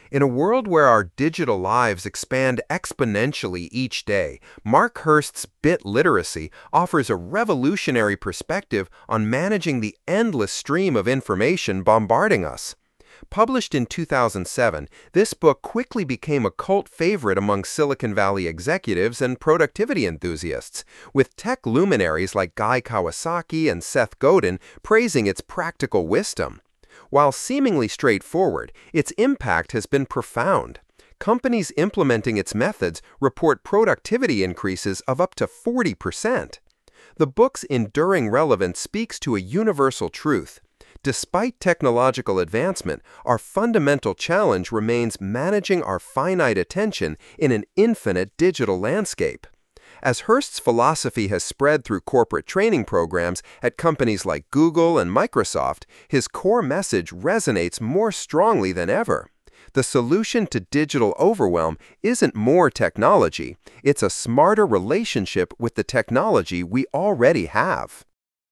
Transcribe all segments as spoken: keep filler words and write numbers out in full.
In a world where our digital lives expand exponentially each day, Mark Hurst's Bit Literacy offers a revolutionary perspective on managing the endless stream of information bombarding us. Published in two thousand seven, this book quickly became a cult favorite among Silicon Valley executives and productivity enthusiasts, with tech luminaries like Guy Kawasaki and Seth Godin praising its practical wisdom. While seemingly straightforward, its impact has been profound. Companies implementing its methods report productivity increases of up to forty percent. The book's enduring relevance speaks to a universal truth. Despite technological advancement, our fundamental challenge remains managing our finite attention in an infinite digital landscape. As Hurst's philosophy has spread through corporate training programs at companies like Google and Microsoft, his core message resonates more strongly than ever. The solution to digital overwhelm isn't more technology, it's a smarter relationship with the technology we already have.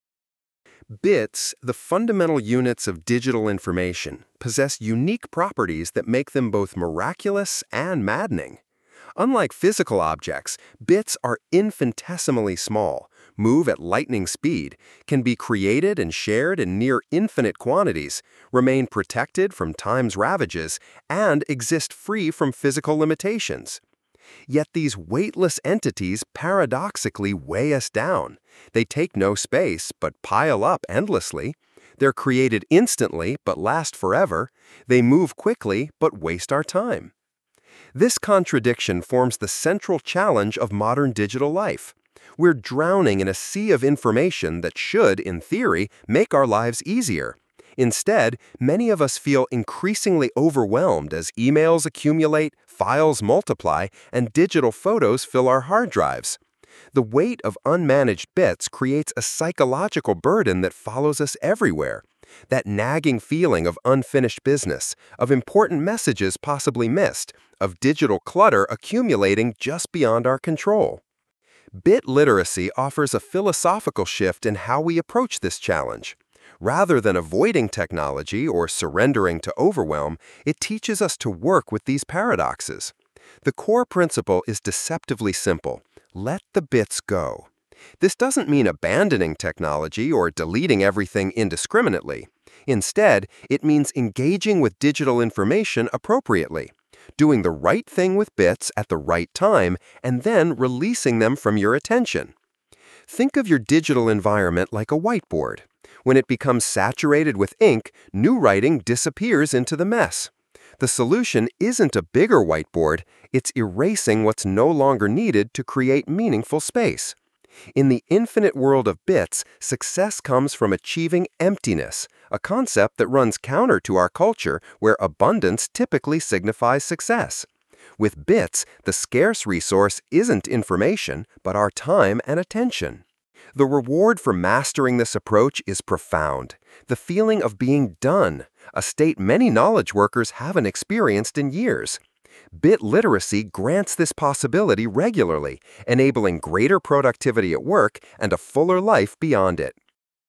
Bits, the fundamental units of digital information, possess unique properties that make them both miraculous and maddening. Unlike physical objects, bits are infinitesimally small, move at lightning speed, can be created and shared in near infinite quantities, remain protected from time's ravages, and exist free from physical limitations. Yet these weightless entities paradoxically weigh us down. They take no space, but pile up endlessly. They're created instantly, but last forever. They move quickly, but waste our time. This contradiction forms the central challenge of modern digital life. We're drowning in a sea of information that should, in theory, make our lives easier. Instead, many of us feel increasingly overwhelmed as emails accumulate, files multiply, and digital photos fill our hard drives. The weight of unmanaged bits creates a psychological burden that follows us everywhere. That nagging feeling of unfinished business, of important messages possibly missed, of digital clutter accumulating just beyond our control. Bit literacy offers a philosophical shift in how we approach this challenge. Rather than avoiding technology or surrendering to overwhelm, it teaches us to work with these paradoxes. The core principle is deceptively simple: let the bits go. This doesn't mean abandoning technology or deleting everything indiscriminately. Instead, it means engaging with digital information appropriately, doing the right thing with bits at the right time, and then releasing them from your attention. Think of your digital environment like a whiteboard. When it becomes saturated with ink, new writing disappears into the mess. The solution isn't a bigger whiteboard, it's erasing what's no longer needed to create meaningful space. In the infinite world of bits, success comes from achieving emptiness, a concept that runs counter to our culture where abundance typically signifies success. With bits, the scarce resource isn't information, but our time and attention. The reward for mastering this approach is profound. The feeling of being done, a state many knowledge workers haven't experienced in years. Bit literacy grants this possibility regularly, enabling greater productivity at work and a fuller life beyond it.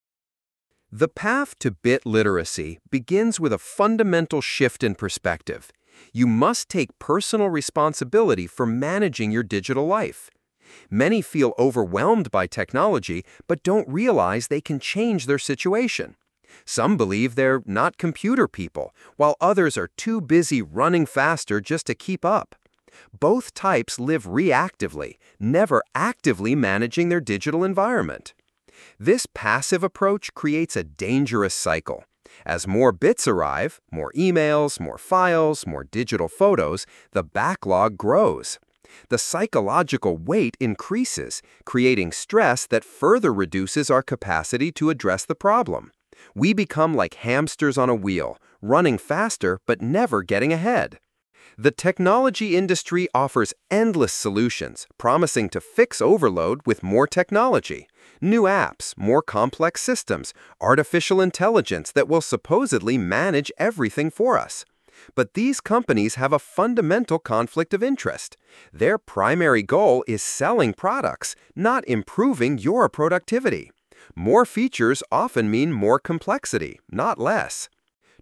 The path to bit literacy begins with a fundamental shift in perspective. You must take personal responsibility for managing your digital life. Many feel overwhelmed by technology but don't realize they can change their situation. Some believe they're not computer people, while others are too busy running faster just to keep up. Both types live reactively, never actively managing their digital environment. This passive approach creates a dangerous cycle. As more bits arrive, more emails, more files, more digital photos, the backlog grows. The psychological weight increases, creating stress that further reduces our capacity to address the problem. We become like hamsters on a wheel, running faster but never getting ahead. The technology industry offers endless solutions, promising to fix overload with more technology. New apps, more complex systems, artificial intelligence that will supposedly manage everything for us. But these companies have a fundamental conflict of interest. Their primary goal is selling products, not improving your productivity. More features often mean more complexity, not less.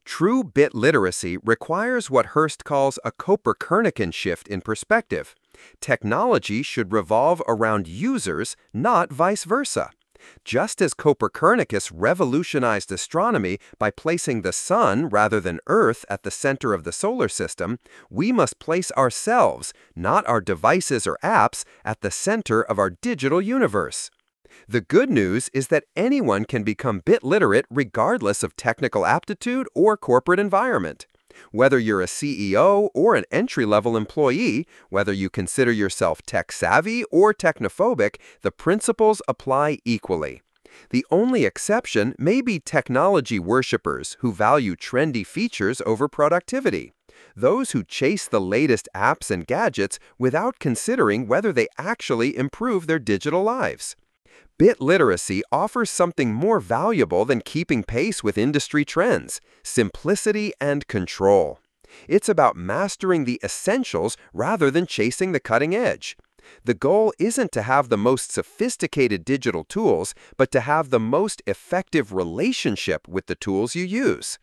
True bit literacy requires what Hurst calls a Copernican shift in perspective. Technology should revolve around users, not vice versa. Just as Copernicus revolutionized astronomy by placing the sun rather than Earth at the center of the solar system, we must place ourselves, not our devices or apps, at the center of our digital universe. The good news is that anyone can become bit literate regardless of technical aptitude or corporate environment. Whether you're a C E O or an entry-level employee, whether you consider yourself tech-savvy or technophobic, the principles apply equally. The only exception may be technology worshippers who value trendy features over productivity. Those who chase the latest apps and gadgets without considering whether they actually improve their digital lives. Bit literacy offers something more valuable than keeping pace with industry trends: simplicity and control. It's about mastering the essentials rather than chasing the cutting edge. The goal isn't to have the most sophisticated digital tools, but to have the most effective relationship with the tools you use.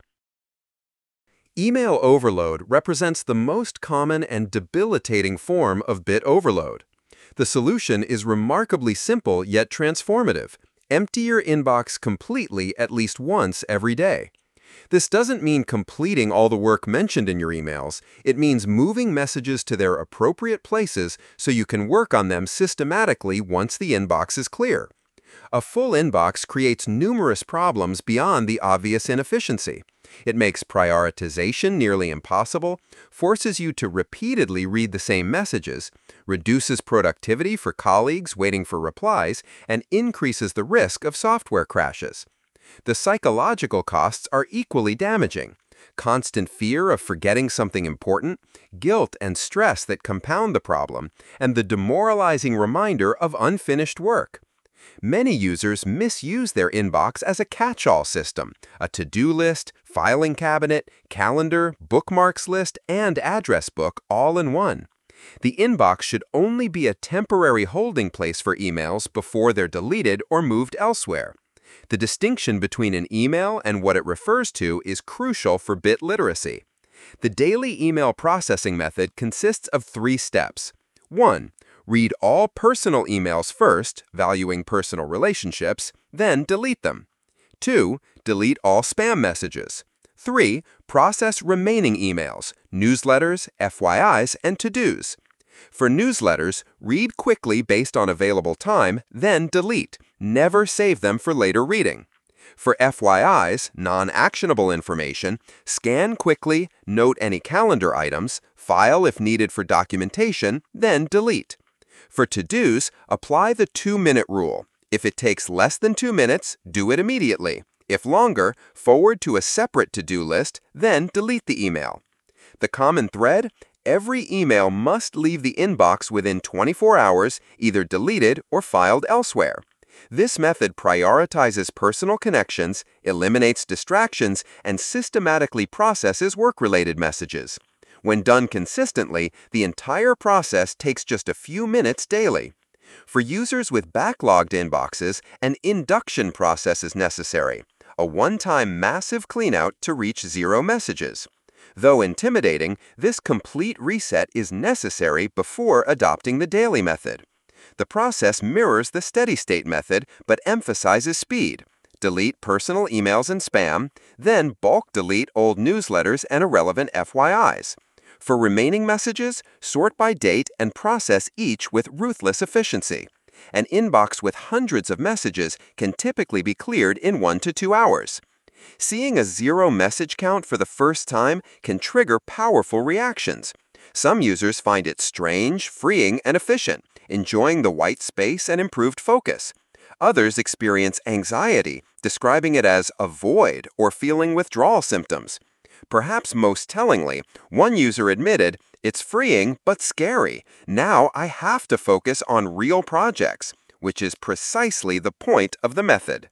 Email overload represents the most common and debilitating form of bit overload. The solution is remarkably simple yet transformative. Empty your inbox completely at least once every day. This doesn't mean completing all the work mentioned in your emails. It means moving messages to their appropriate places so you can work on them systematically once the inbox is clear. A full inbox creates numerous problems beyond the obvious inefficiency. It makes prioritization nearly impossible, forces you to repeatedly read the same messages, reduces productivity for colleagues waiting for replies, and increases the risk of software crashes. The psychological costs are equally damaging. Constant fear of forgetting something important, guilt and stress that compound the problem, and the demoralizing reminder of unfinished work. Many users misuse their inbox as a catch-all system, a to-do list, filing cabinet, calendar, bookmarks list, and address book all in one. The inbox should only be a temporary holding place for emails before they're deleted or moved elsewhere. The distinction between an email and what it refers to is crucial for bit literacy. The daily email processing method consists of three steps. one. Read all personal emails first, valuing personal relationships, then delete them. two. Delete all spam messages. three. Process remaining emails, newsletters, F Y Is, and to-dos. For newsletters, read quickly based on available time, then delete. Never save them for later reading. For F Y Is, non-actionable information, scan quickly, note any calendar items, file if needed for documentation, then delete. For to-dos, apply the two-minute rule. If it takes less than two minutes, do it immediately. If longer, forward to a separate to-do list, then delete the email. The common thread? Every email must leave the inbox within twenty-four hours, either deleted or filed elsewhere. This method prioritizes personal connections, eliminates distractions, and systematically processes work-related messages. When done consistently, the entire process takes just a few minutes daily. For users with backlogged inboxes, an induction process is necessary, a one-time massive cleanout to reach zero messages. Though intimidating, this complete reset is necessary before adopting the daily method. The process mirrors the steady-state method but emphasizes speed. Delete personal emails and spam, then bulk delete old newsletters and irrelevant F Y Is. For remaining messages, sort by date and process each with ruthless efficiency. An inbox with hundreds of messages can typically be cleared in one to two hours. Seeing a zero message count for the first time can trigger powerful reactions. Some users find it strange, freeing, and efficient, enjoying the white space and improved focus. Others experience anxiety, describing it as a void or feeling withdrawal symptoms. Perhaps most tellingly, one user admitted, "It's freeing but scary. Now I have to focus on real projects," which is precisely the point of the method.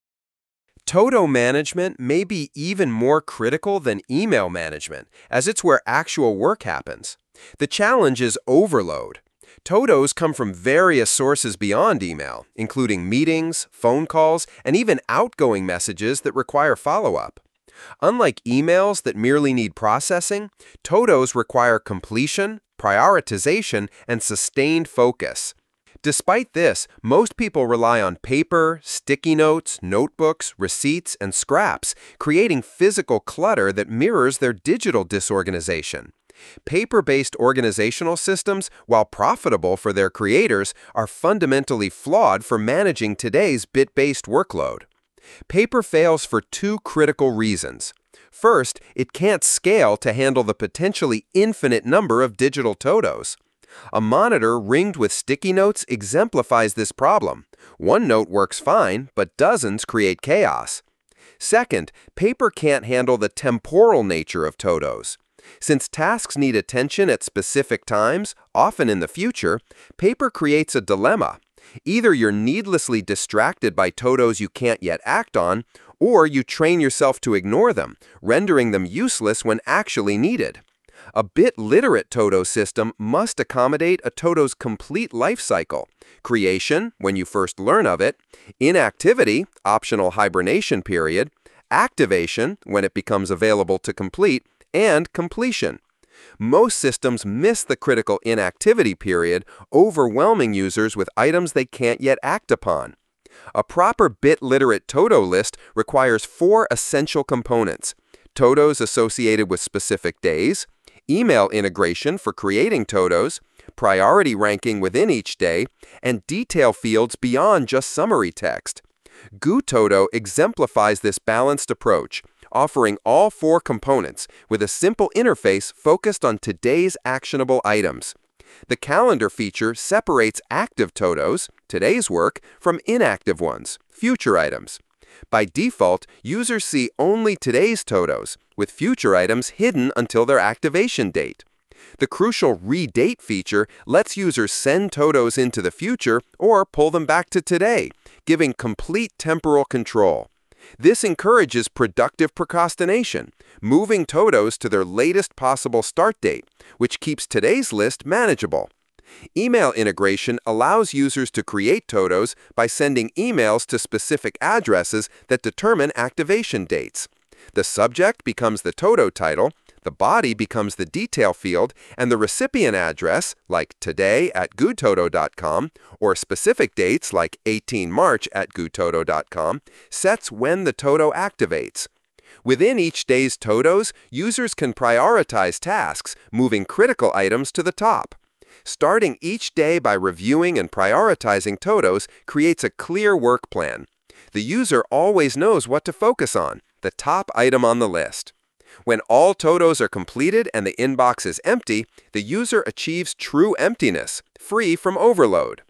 Todo management may be even more critical than email management, as it's where actual work happens. The challenge is overload. Todos come from various sources beyond email, including meetings, phone calls, and even outgoing messages that require follow-up. Unlike emails that merely need processing, Todos require completion, prioritization, and sustained focus. Despite this, most people rely on paper, sticky notes, notebooks, receipts, and scraps, creating physical clutter that mirrors their digital disorganization. Paper-based organizational systems, while profitable for their creators, are fundamentally flawed for managing today's bit-based workload. Paper fails for two critical reasons. First, it can't scale to handle the potentially infinite number of digital Todos. A monitor ringed with sticky notes exemplifies this problem. One note works fine, but dozens create chaos. Second, paper can't handle the temporal nature of Todos. Since tasks need attention at specific times, often in the future, paper creates a dilemma. Either you're needlessly distracted by Todos you can't yet act on, or you train yourself to ignore them, rendering them useless when actually needed. A bit-literate Todo system must accommodate a Todo's complete life cycle: creation, when you first learn of it; inactivity, optional hibernation period; activation, when it becomes available to complete; and completion. Most systems miss the critical inactivity period, overwhelming users with items they can't yet act upon. A proper bit-literate Todo list requires four essential components: Todos associated with specific days, email integration for creating Todos, priority ranking within each day, and detail fields beyond just summary text. GooTodo exemplifies this balanced approach, offering all four components with a simple interface focused on today's actionable items. The calendar feature separates active Todos, today's work, from inactive ones, future items. By default, users see only today's Todos, with future items hidden until their activation date. The crucial Redate feature lets users send Todos into the future or pull them back to today, giving complete temporal control. This encourages productive procrastination, moving Todos to their latest possible start date, which keeps today's list manageable. Email integration allows users to create Todos by sending emails to specific addresses that determine activation dates. The subject becomes the Todo title, the body becomes the detail field, and the recipient address, like today at gootodo dot com, or specific dates like eighteen March at gootodo dot com, sets when the Todo activates. Within each day's Todos, users can prioritize tasks, moving critical items to the top. Starting each day by reviewing and prioritizing Todos creates a clear work plan. The user always knows what to focus on, the top item on the list. When all Todos are completed and the inbox is empty, the user achieves true emptiness, free from overload.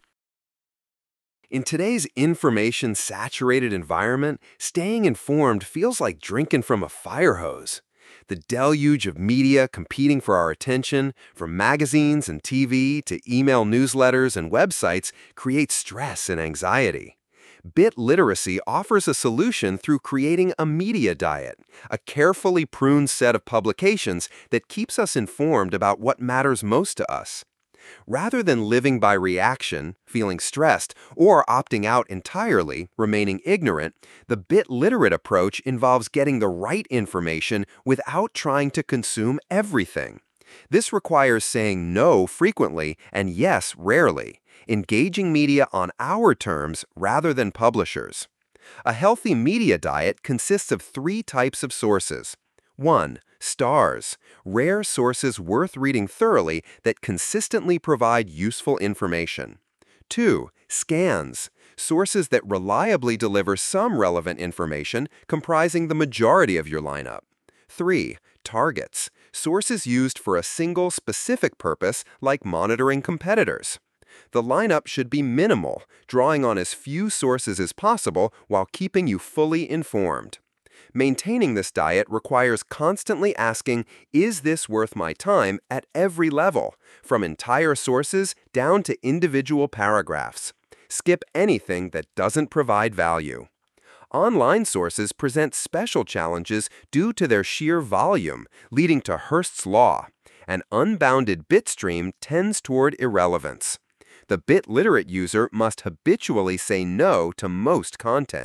In today's information-saturated environment, staying informed feels like drinking from a fire hose. The deluge of media competing for our attention, from magazines and T V to email newsletters and websites, creates stress and anxiety. Bit literacy offers a solution through creating a media diet, a carefully pruned set of publications that keeps us informed about what matters most to us. Rather than living by reaction, feeling stressed, or opting out entirely, remaining ignorant, the bit-literate approach involves getting the right information without trying to consume everything. This requires saying no frequently and yes rarely, engaging media on our terms rather than publishers. A healthy media diet consists of three types of sources. one. Stars, rare sources worth reading thoroughly that consistently provide useful information. two. Scans, sources that reliably deliver some relevant information comprising the majority of your lineup. three. Targets, sources used for a single specific purpose like monitoring competitors. The lineup should be minimal, drawing on as few sources as possible while keeping you fully informed. Maintaining this diet requires constantly asking, is this worth my time, at every level, from entire sources down to individual paragraphs. Skip anything that doesn't provide value. Online sources present special challenges due to their sheer volume, leading to Hurst's law. An unbounded bit stream tends toward irrelevance. The bit-literate user must habitually say no to most content.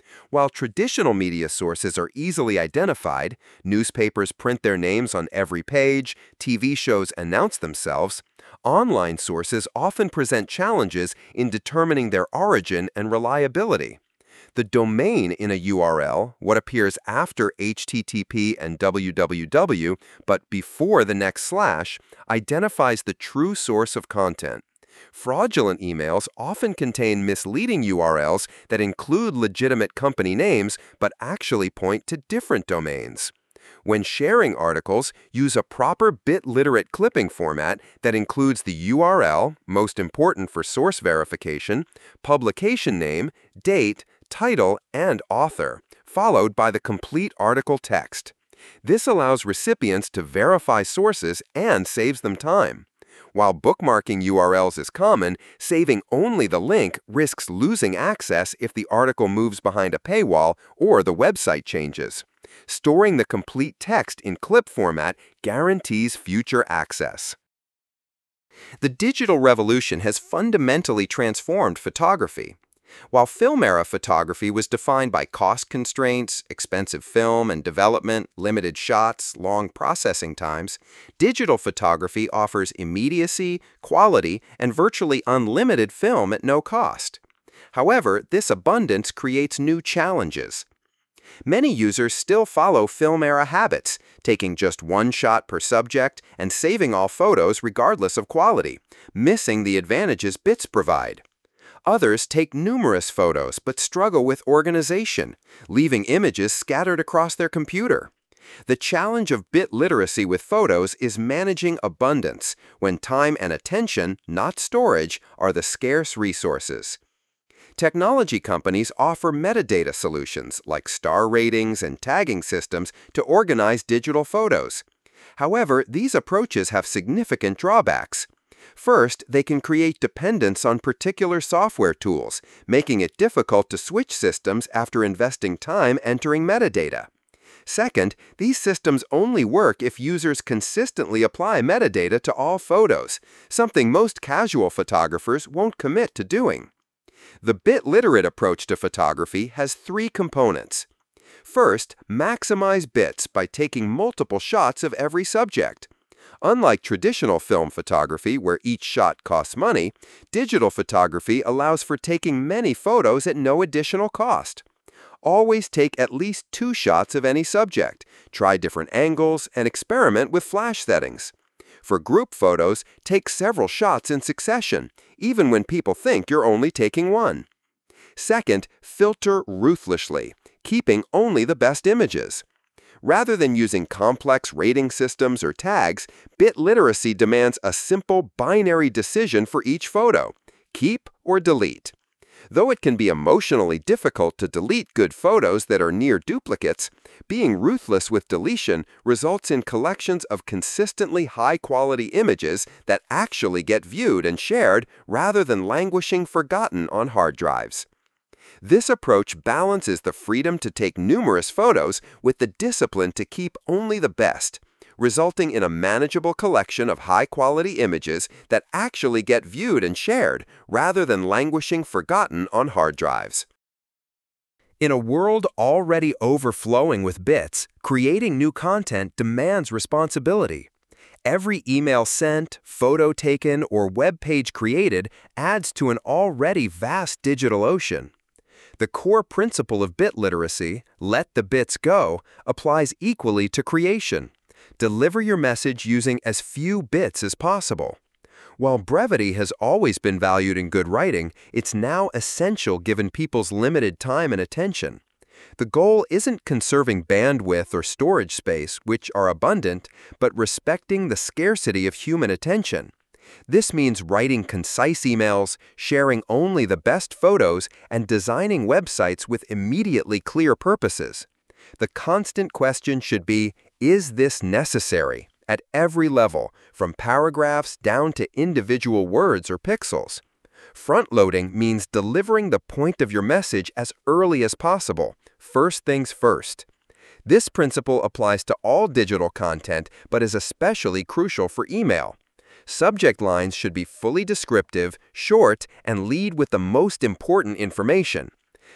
While traditional media sources are easily identified, newspapers print their names on every page, T V shows announce themselves, online sources often present challenges in determining their origin and reliability. The domain in a U R L, what appears after H T T P and W W W but before the next slash, identifies the true source of content. Fraudulent emails often contain misleading U R Ls that include legitimate company names but actually point to different domains. When sharing articles, use a proper bit-literate clipping format that includes the U R L, most important for source verification, publication name, date, title, and author, followed by the complete article text. This allows recipients to verify sources and saves them time. While bookmarking U R Ls is common, saving only the link risks losing access if the article moves behind a paywall or the website changes. Storing the complete text in clip format guarantees future access. The digital revolution has fundamentally transformed photography. While film era photography was defined by cost constraints, expensive film and development, limited shots, long processing times, digital photography offers immediacy, quality, and virtually unlimited film at no cost. However, this abundance creates new challenges. Many users still follow film era habits, taking just one shot per subject and saving all photos regardless of quality, missing the advantages bits provide. Others take numerous photos but struggle with organization, leaving images scattered across their computer. The challenge of bit literacy with photos is managing abundance, when time and attention, not storage, are the scarce resources. Technology companies offer metadata solutions like star ratings and tagging systems to organize digital photos. However, these approaches have significant drawbacks. First, they can create dependence on particular software tools, making it difficult to switch systems after investing time entering metadata. Second, these systems only work if users consistently apply metadata to all photos, something most casual photographers won't commit to doing. The bit-literate approach to photography has three components. First, maximize bits by taking multiple shots of every subject. Unlike traditional film photography, where each shot costs money, digital photography allows for taking many photos at no additional cost. Always take at least two shots of any subject, try different angles, and experiment with flash settings. For group photos, take several shots in succession, even when people think you're only taking one. Second, filter ruthlessly, keeping only the best images. Rather than using complex rating systems or tags, bit literacy demands a simple binary decision for each photo: keep or delete. Though it can be emotionally difficult to delete good photos that are near duplicates, being ruthless with deletion results in collections of consistently high-quality images that actually get viewed and shared rather than languishing forgotten on hard drives. This approach balances the freedom to take numerous photos with the discipline to keep only the best, resulting in a manageable collection of high-quality images that actually get viewed and shared, rather than languishing forgotten on hard drives. In a world already overflowing with bits, creating new content demands responsibility. Every email sent, photo taken, or web page created adds to an already vast digital ocean. The core principle of bit literacy, let the bits go, applies equally to creation. Deliver your message using as few bits as possible. While brevity has always been valued in good writing, it's now essential given people's limited time and attention. The goal isn't conserving bandwidth or storage space, which are abundant, but respecting the scarcity of human attention. This means writing concise emails, sharing only the best photos, and designing websites with immediately clear purposes. The constant question should be, is this necessary? At every level, from paragraphs down to individual words or pixels. Front-loading means delivering the point of your message as early as possible, first things first. This principle applies to all digital content, but is especially crucial for email. Subject lines should be fully descriptive, short, and lead with the most important information.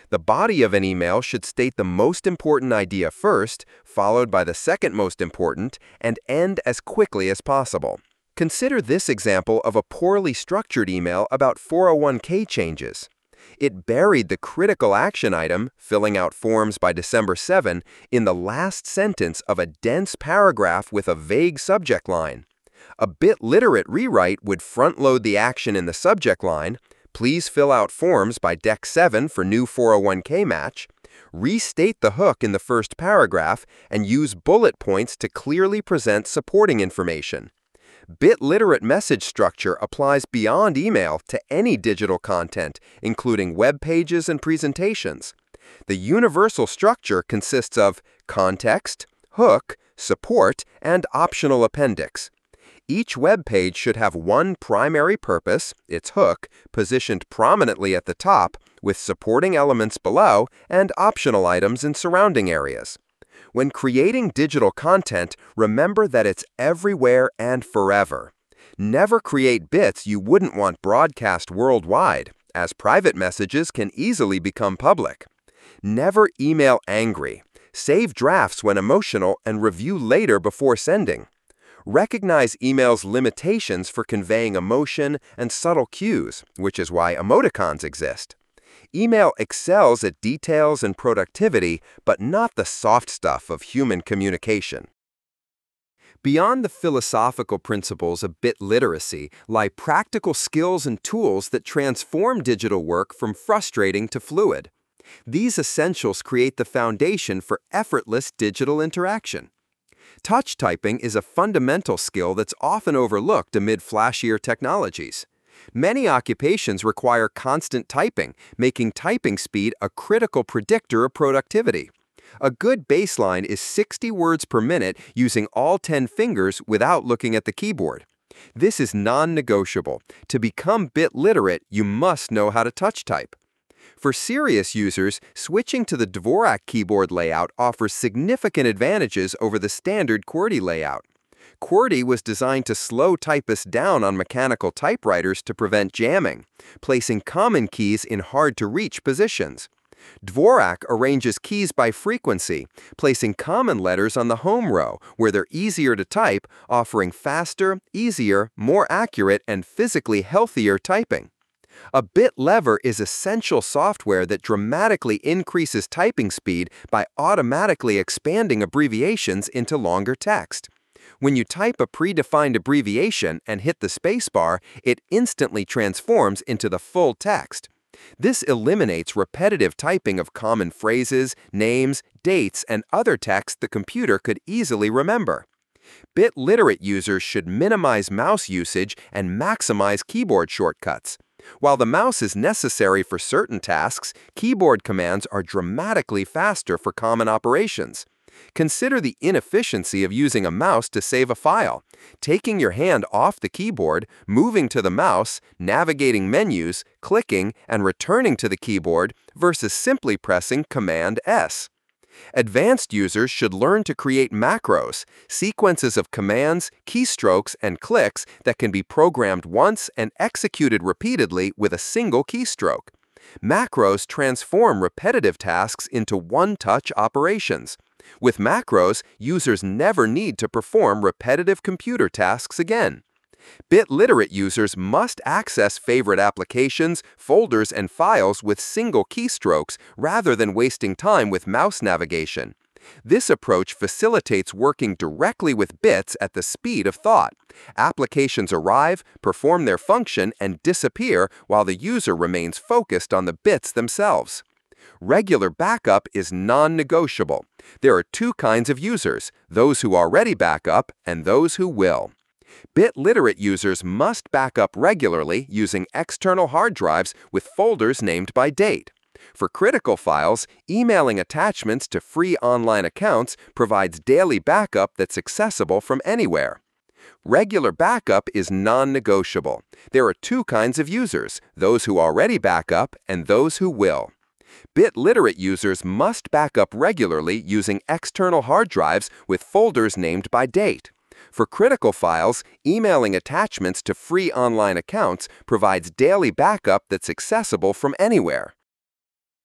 The body of an email should state the most important idea first, followed by the second most important, and end as quickly as possible. Consider this example of a poorly structured email about four oh one K changes. It buried the critical action item, filling out forms by December seventh, in the last sentence of a dense paragraph with a vague subject line. A bit-literate rewrite would front-load the action in the subject line, "Please fill out forms by Dec seven for new four oh one K match," restate the hook in the first paragraph, and use bullet points to clearly present supporting information. Bit-literate message structure applies beyond email to any digital content, including web pages and presentations. The universal structure consists of context, hook, support, and optional appendix. Each web page should have one primary purpose, its hook, positioned prominently at the top, with supporting elements below and optional items in surrounding areas. When creating digital content, remember that it's everywhere and forever. Never create bits you wouldn't want broadcast worldwide, as private messages can easily become public. Never email angry. Save drafts when emotional and review later before sending. Recognize email's limitations for conveying emotion and subtle cues, which is why emoticons exist. Email excels at details and productivity, but not the soft stuff of human communication. Beyond the philosophical principles of bit literacy lie practical skills and tools that transform digital work from frustrating to fluid. These essentials create the foundation for effortless digital interaction. Touch typing is a fundamental skill that's often overlooked amid flashier technologies. Many occupations require constant typing, making typing speed a critical predictor of productivity. A good baseline is sixty words per minute using all ten fingers without looking at the keyboard. This is non-negotiable. To become bit literate, you must know how to touch type. For serious users, switching to the Dvorak keyboard layout offers significant advantages over the standard QWERTY layout. QWERTY was designed to slow typists down on mechanical typewriters to prevent jamming, placing common keys in hard-to-reach positions. Dvorak arranges keys by frequency, placing common letters on the home row, where they're easier to type, offering faster, easier, more accurate, and physically healthier typing. A bit lever is essential software that dramatically increases typing speed by automatically expanding abbreviations into longer text. When you type a predefined abbreviation and hit the spacebar, it instantly transforms into the full text. This eliminates repetitive typing of common phrases, names, dates, and other text the computer could easily remember. Bit-literate users should minimize mouse usage and maximize keyboard shortcuts. While the mouse is necessary for certain tasks, keyboard commands are dramatically faster for common operations. Consider the inefficiency of using a mouse to save a file. Taking your hand off the keyboard, moving to the mouse, navigating menus, clicking, and returning to the keyboard versus simply pressing Command S. Advanced users should learn to create macros, sequences of commands, keystrokes, and clicks that can be programmed once and executed repeatedly with a single keystroke. Macros transform repetitive tasks into one-touch operations. With macros, users never need to perform repetitive computer tasks again. Bit-literate users must access favorite applications, folders, and files with single keystrokes rather than wasting time with mouse navigation. This approach facilitates working directly with bits at the speed of thought. Applications arrive, perform their function, and disappear while the user remains focused on the bits themselves. Regular backup is non-negotiable. There are two kinds of users, those who already back up and those who will. Bit-literate users must back up regularly using external hard drives with folders named by date. For critical files, emailing attachments to free online accounts provides daily backup that's accessible from anywhere. Regular backup is non-negotiable. There are two kinds of users, those who already back up and those who will. Bit-literate users must back up regularly using external hard drives with folders named by date. For critical files, emailing attachments to free online accounts provides daily backup that's accessible from anywhere.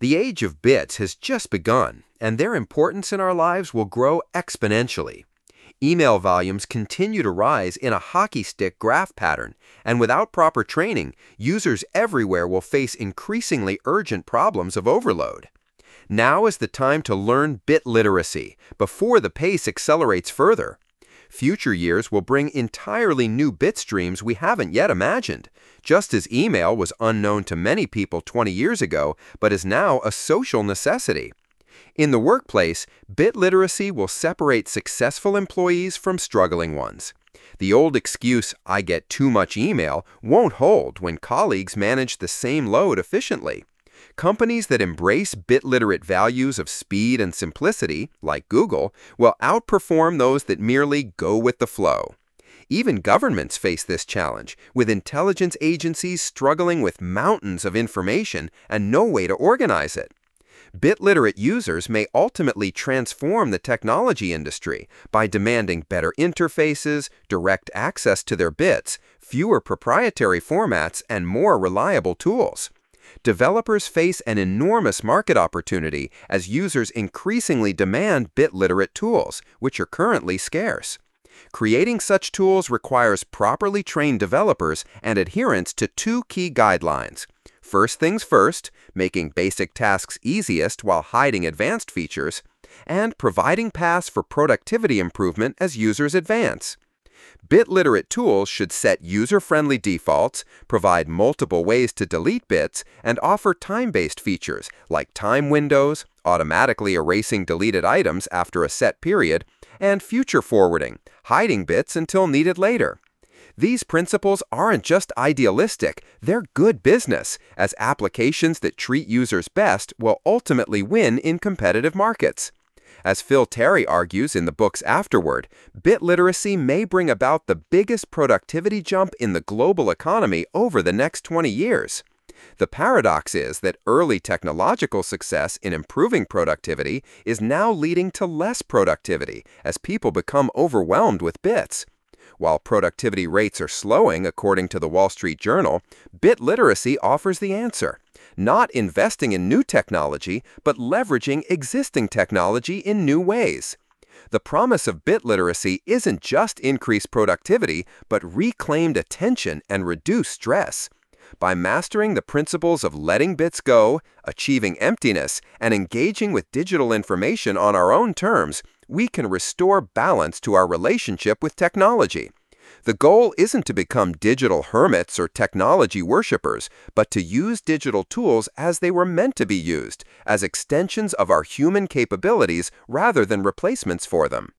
The age of bits has just begun, and their importance in our lives will grow exponentially. Email volumes continue to rise in a hockey stick graph pattern, and without proper training, users everywhere will face increasingly urgent problems of overload. Now is the time to learn bit literacy before the pace accelerates further. Future years will bring entirely new bit streams we haven't yet imagined, just as email was unknown to many people twenty years ago, but is now a social necessity. In the workplace, bit literacy will separate successful employees from struggling ones. The old excuse, "I get too much email," won't hold when colleagues manage the same load efficiently. Companies that embrace bit-literate values of speed and simplicity, like Google, will outperform those that merely go with the flow. Even governments face this challenge, with intelligence agencies struggling with mountains of information and no way to organize it. Bit-literate users may ultimately transform the technology industry by demanding better interfaces, direct access to their bits, fewer proprietary formats, and more reliable tools. Developers face an enormous market opportunity as users increasingly demand bit-literate tools, which are currently scarce. Creating such tools requires properly trained developers and adherence to two key guidelines. First things first, making basic tasks easiest while hiding advanced features, and providing paths for productivity improvement as users advance. Bit-literate tools should set user-friendly defaults, provide multiple ways to delete bits, and offer time-based features like time windows, automatically erasing deleted items after a set period, and future forwarding, hiding bits until needed later. These principles aren't just idealistic, they're good business, as applications that treat users best will ultimately win in competitive markets. As Phil Terry argues in the books Afterward, bit literacy may bring about the biggest productivity jump in the global economy over the next twenty years. The paradox is that early technological success in improving productivity is now leading to less productivity as people become overwhelmed with bits. While productivity rates are slowing, according to the Wall Street Journal, bit literacy offers the answer. Not investing in new technology, but leveraging existing technology in new ways. The promise of bit literacy isn't just increased productivity, but reclaimed attention and reduced stress. By mastering the principles of letting bits go, achieving emptiness, and engaging with digital information on our own terms, we can restore balance to our relationship with technology. The goal isn't to become digital hermits or technology worshippers, but to use digital tools as they were meant to be used, as extensions of our human capabilities rather than replacements for them.